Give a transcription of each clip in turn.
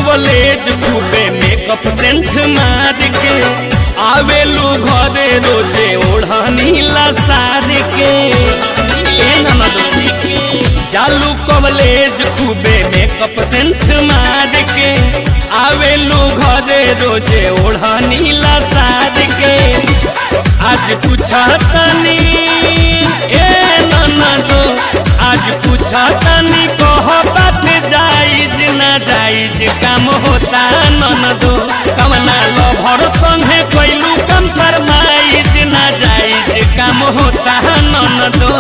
College खूबे makeup scent मार के आवेलू घरे रोजे ओढ़नी सार के चालू कॉलेज खूबे मेकअप सेंट मार के आवेलू घरे रोजे ओढ़नी सार के आज पूछा तनी ननदो आज पूछा तनी कह बात जाइज ना जाइज काम होता ननदो कवना लभर संगे कैलू कम फरमाइज ना जाइज काम होता ननदो।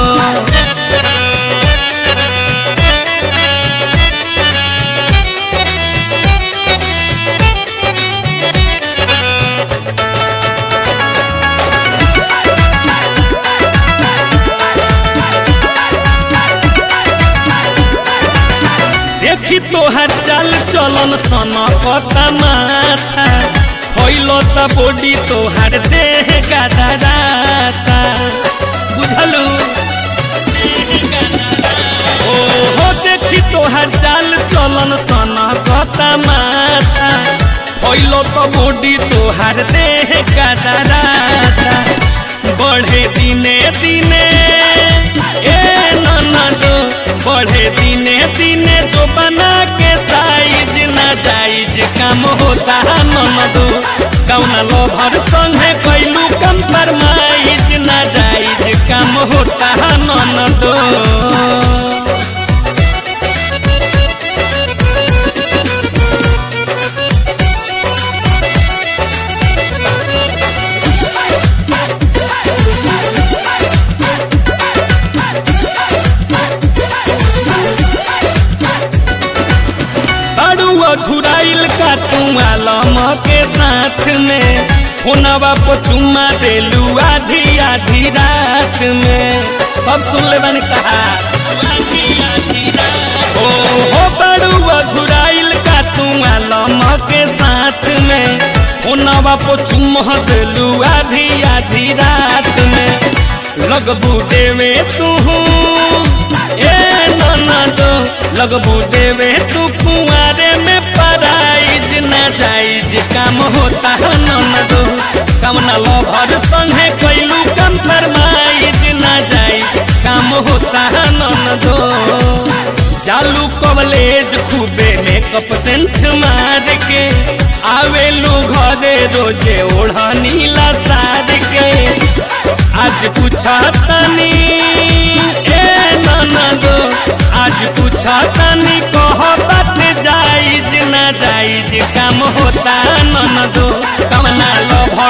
देखी तोहर चाल चलन सनकता माथा होइलो त बॉडी तोहर देह गदराता बुझलू ओहो देखी तोहर चाल चलन सनकता माथा होइलो त बॉडी तोहर देह गदराता बढ़े दिने दिने ननदो बढ़े दिने दिने जो बना के साइज ना जाइज काम होता ननदो कौना लोभर संगे कैलू कम फरमाइज ना जाइज काम होता ननदो। झुराइल का तू आलम के साथ में फोनवा पर चुम्मा देलू आधी आधी रात में सब सुन ले बन कहा हो बड़ुआ झुराइल का तू आलम के साथ में फोनवा पर चुम्मा देलू आधी आधी रात में लगबू देवे तू ननदो लगबू देवे तू कुआरे में पराइज ना जाइज काम होता ननदो कवना लोभर संगे कैलू कम फरमाइज ना जाइज काम होता ननदो। चालू कॉलेज खूबे मेकअप सेंट मार के आवेलू घरे रोजे ओढ़नी सार के आज पूछा तनी ननदो आज पूछा तनी कह बात जाइज ना जाइज काम होता ननदो कवना लभ